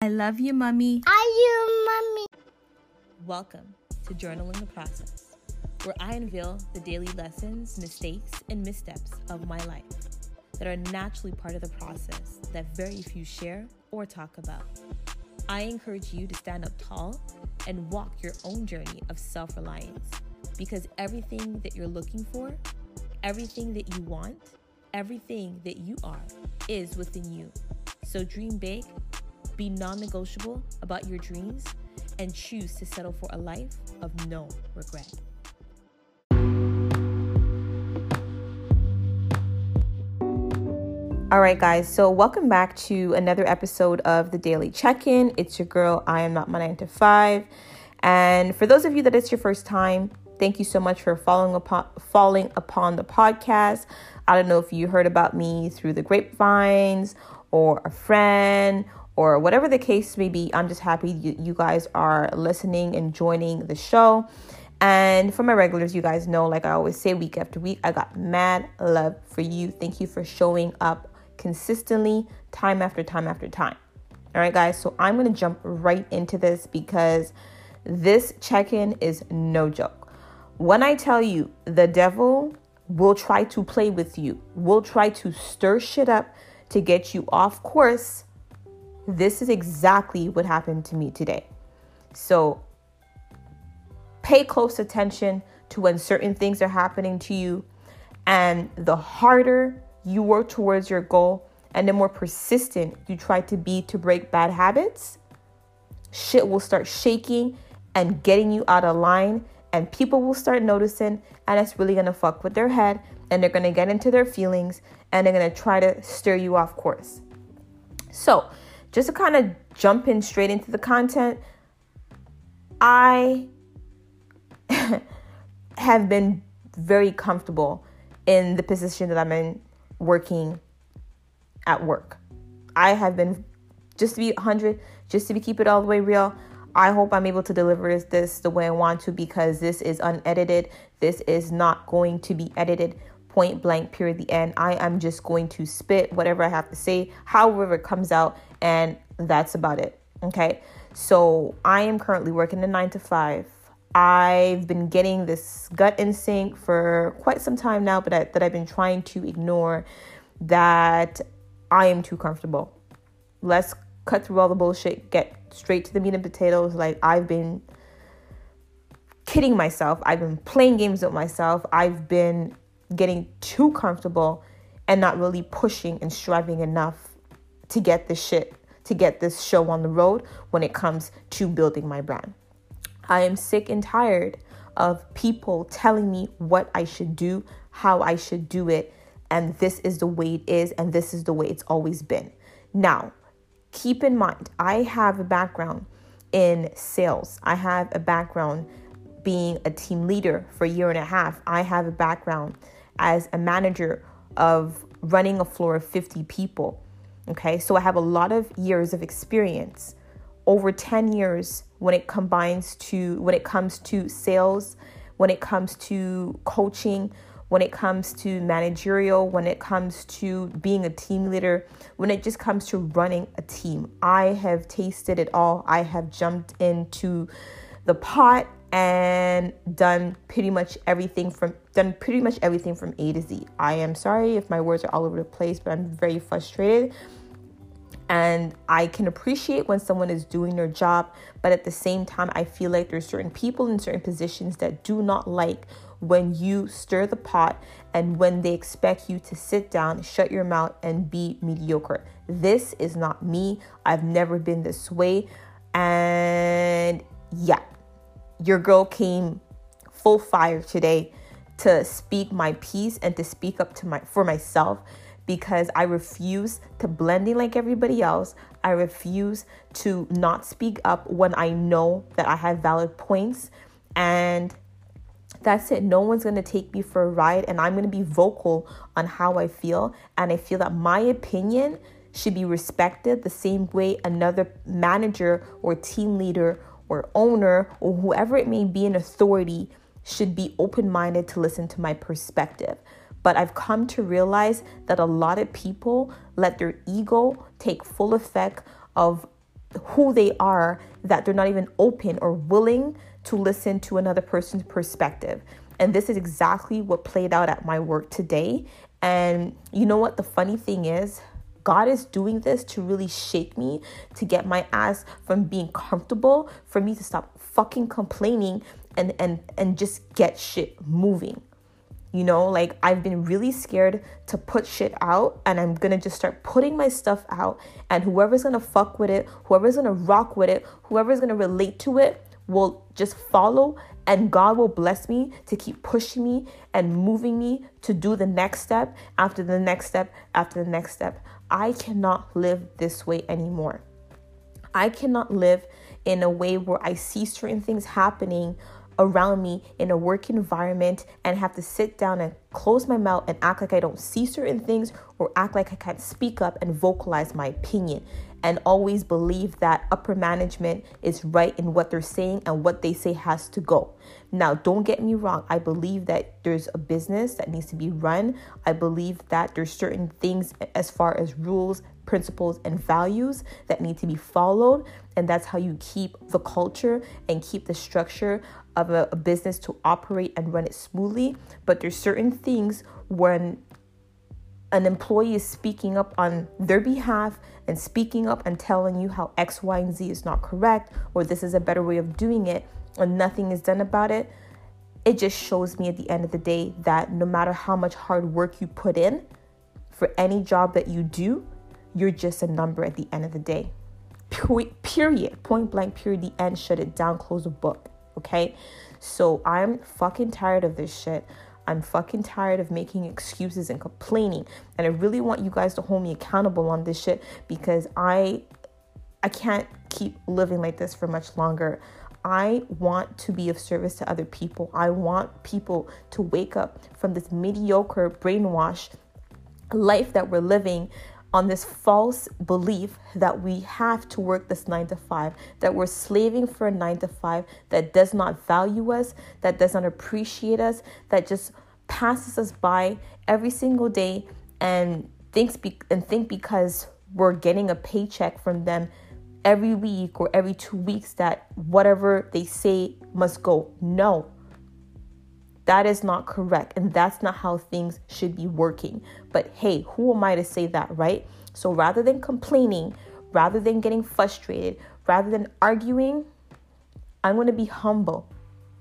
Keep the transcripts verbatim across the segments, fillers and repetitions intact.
I love you, Mummy. I you, Mummy. Welcome to Journaling the Process, where I unveil the daily lessons, mistakes, and missteps of my life that are naturally part of the process that very few share or talk about. I encourage you to stand up tall and walk your own journey of self-reliance, because everything that you're looking for, everything that you want, everything that you are is within you. So dream big, be non-negotiable about your dreams, and choose to settle for a life of no regret. All right, guys, so welcome back to another episode of the Daily Check-In. It's your girl, I am not my nine to five. And for those of you that it's your first time, thank you so much for following upon falling upon the podcast. I don't know if you heard about me through the grapevines or a friend or whatever the case may be. I'm just happy you, you guys are listening and joining the show. And for my regulars, you guys know, like I always say, week after week, I got mad love for you. Thank you for showing up consistently, time after time after time. All right, guys. So I'm going to jump right into this because this check-in is no joke. When I tell you the devil will try to play with you, will try to stir shit up to get you off course, this is exactly what happened to me today. So pay close attention to when certain things are happening to you, and the harder you work towards your goal and the more persistent you try to be to break bad habits, shit will start shaking and getting you out of line, and people will start noticing, and it's really going to fuck with their head, and they're going to get into their feelings, and they're going to try to stir you off course. So just to kind of jump in straight into the content, I have been very comfortable in the position that I'm in working at work. I have been, just to be one hundred, just to be keep it all the way real, I hope I'm able to deliver this the way I want to, because this is unedited. This is not going to be edited, point blank, period, the end. I am just going to spit whatever I have to say, however it comes out, and that's about it. Okay. So I am currently working a nine to five. I've been getting this gut instinct for quite some time now, but I, that I've been trying to ignore, that I am too comfortable. Let's cut through all the bullshit, get straight to the meat and potatoes. Like, I've been kidding myself. I've been playing games with myself. I've been getting too comfortable and not really pushing and striving enough to get this shit, to get this show on the road when it comes to building my brand. I am sick and tired of people telling me what I should do, how I should do it, and this is the way it is, and this is the way it's always been. Now, keep in mind, I have a background in sales. I have a background being a team leader for a year and a half. I have a background as a manager of running a floor of fifty people. Okay, so I have a lot of years of experience, over ten years when it combines to, when it comes to sales, when it comes to coaching, when it comes to managerial, when it comes to being a team leader, when it just comes to running a team. I have tasted it all. I have jumped into the pot and done pretty much everything from done pretty much everything from A to Z. I am sorry if my words are all over the place, but I'm very frustrated. And I can appreciate when someone is doing their job, but at the same time, I feel like there's certain people in certain positions that do not like when you stir the pot and when they expect you to sit down, shut your mouth, and be mediocre. This is not me. I've never been this way. And yeah, your girl came full fire today to speak my piece and to speak up to my for myself, because I refuse to blend in like everybody else. I refuse to not speak up when I know that I have valid points. And that's it. No one's going to take me for a ride, and I'm going to be vocal on how I feel. And I feel that my opinion should be respected the same way another manager or team leader or owner or whoever it may be in authority should be open-minded to listen to my perspective. But I've come to realize that a lot of people let their ego take full effect of who they are that they're not even open or willing to listen to another person's perspective. And this is exactly what played out at my work today. And you know what? The funny thing is, God is doing this to really shake me, to get my ass from being comfortable, for me to stop fucking complaining and, and, and just get shit moving. You know, like I've been really scared to put shit out, and I'm going to just start putting my stuff out, and whoever's going to fuck with it, whoever's going to rock with it, whoever's going to relate to it will just follow, and God will bless me to keep pushing me and moving me to do the next step after the next step after the next step. I cannot live this way anymore. I cannot live in a way where I see certain things happening around me in a work environment and have to sit down and close my mouth and act like I don't see certain things, or act like I can't speak up and vocalize my opinion, and always believe that upper management is right in what they're saying and what they say has to go. Now, don't get me wrong. I believe that there's a business that needs to be run. I believe that there's certain things as far as rules, principles, and values that need to be followed. And that's how you keep the culture and keep the structure of a, a business to operate and run it smoothly. But there's certain things when an employee is speaking up on their behalf and speaking up and telling you how X, Y, and Z is not correct, or this is a better way of doing it, and nothing is done about it, it just shows me at the end of the day that no matter how much hard work you put in for any job that you do, you're just a number at the end of the day. Period. Point blank, period. The end. Shut it down. Close the book. Okay? So I'm fucking tired of this shit. I'm fucking tired of making excuses and complaining. And I really want you guys to hold me accountable on this shit, because I I can't keep living like this for much longer. I want to be of service to other people. I want people to wake up from this mediocre brainwash life that we're living, on this false belief that we have to work this nine to five, that we're slaving for a nine to five that does not value us, that does not appreciate us, that just passes us by every single day and thinks be- and think because we're getting a paycheck from them every week or every two weeks that whatever they say must go. No. That is not correct, and that's not how things should be working. But hey, who am I to say that, right? So rather than complaining, rather than getting frustrated, rather than arguing, I'm going to be humble.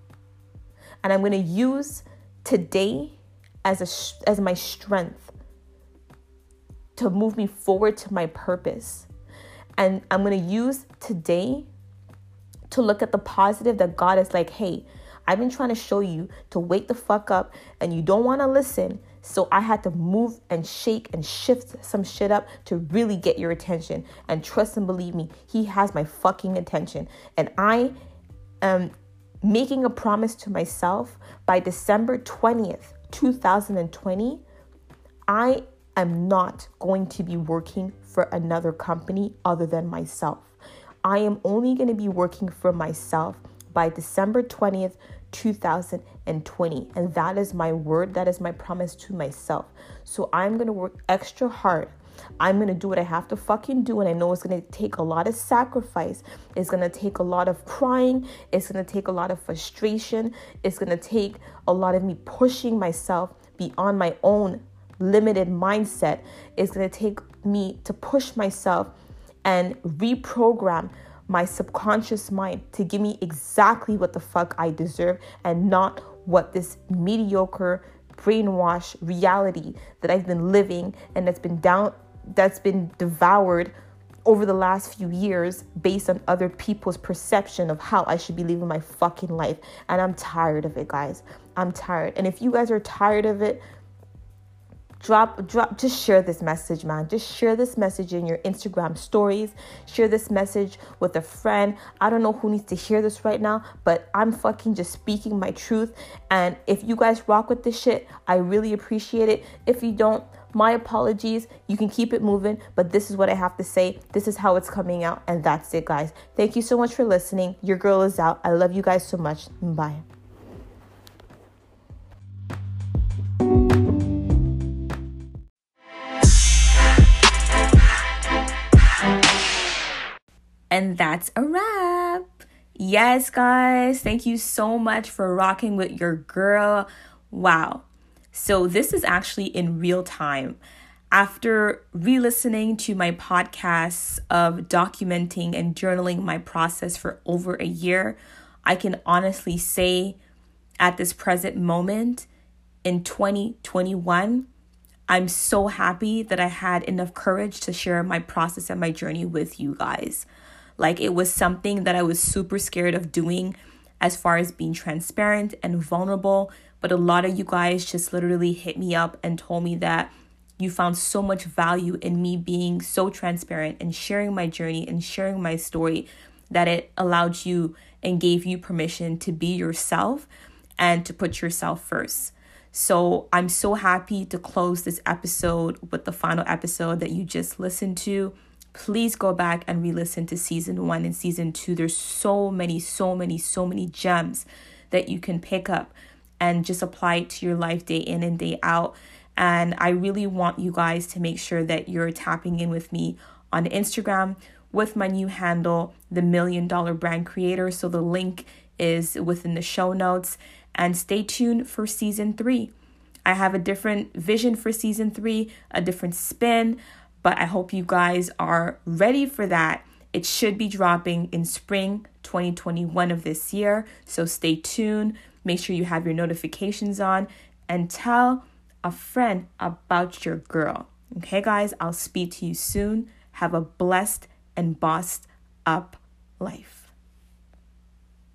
And I'm going to use today as a as my strength to move me forward to my purpose. And I'm going to use today to look at the positive that God is like, hey, I've been trying to show you to wake the fuck up and you don't want to listen. So I had to move and shake and shift some shit up to really get your attention. And trust and believe me, he has my fucking attention. And I am making a promise to myself by December twentieth, two thousand twenty, I am not going to be working for another company other than myself. I am only going to be working for myself by December twentieth, two thousand twenty. And that is my word. That is my promise to myself. So I'm going to work extra hard. I'm going to do what I have to fucking do. And I know it's going to take a lot of sacrifice. It's going to take a lot of crying. It's going to take a lot of frustration. It's going to take a lot of me pushing myself beyond my own limited mindset. It's going to take me to push myself and reprogram my subconscious mind to give me exactly what the fuck I deserve, and not what this mediocre brainwash reality that I've been living and that's been down that's been devoured over the last few years based on other people's perception of how I should be living my fucking life. And I'm tired of it, guys. I'm tired. And if you guys are tired of it, Drop, drop, just share this message, man. Just share this message in your Instagram stories. Share this message with a friend. I don't know who needs to hear this right now, but I'm fucking just speaking my truth. And if you guys rock with this shit, I really appreciate it. If you don't, my apologies. You can keep it moving, but this is what I have to say. This is how it's coming out. And that's it, guys. Thank you so much for listening. Your girl is out. I love you guys so much. Bye. And that's a wrap. Yes, guys, thank you so much for rocking with your girl. Wow. So this is actually in real time. After re-listening to my podcasts of documenting and journaling my process for over a year, I can honestly say at this present moment in twenty twenty-one, I'm so happy that I had enough courage to share my process and my journey with you guys. Like, it was something that I was super scared of doing as far as being transparent and vulnerable. But a lot of you guys just literally hit me up and told me that you found so much value in me being so transparent and sharing my journey and sharing my story that it allowed you and gave you permission to be yourself and to put yourself first. So I'm so happy to close this episode with the final episode that you just listened to. Please go back and re-listen to season one and season two. There's so many, so many, so many gems that you can pick up and just apply it to your life day in and day out. And I really want you guys to make sure that you're tapping in with me on Instagram with my new handle, The Million Dollar Brand Creator. So the link is within the show notes. And stay tuned for season three. I have a different vision for season three, a different spin, but I hope you guys are ready for that. It should be dropping in spring twenty twenty-one of this year. So stay tuned. Make sure you have your notifications on and tell a friend about your girl. Okay, guys, I'll speak to you soon. Have a blessed and bossed up life.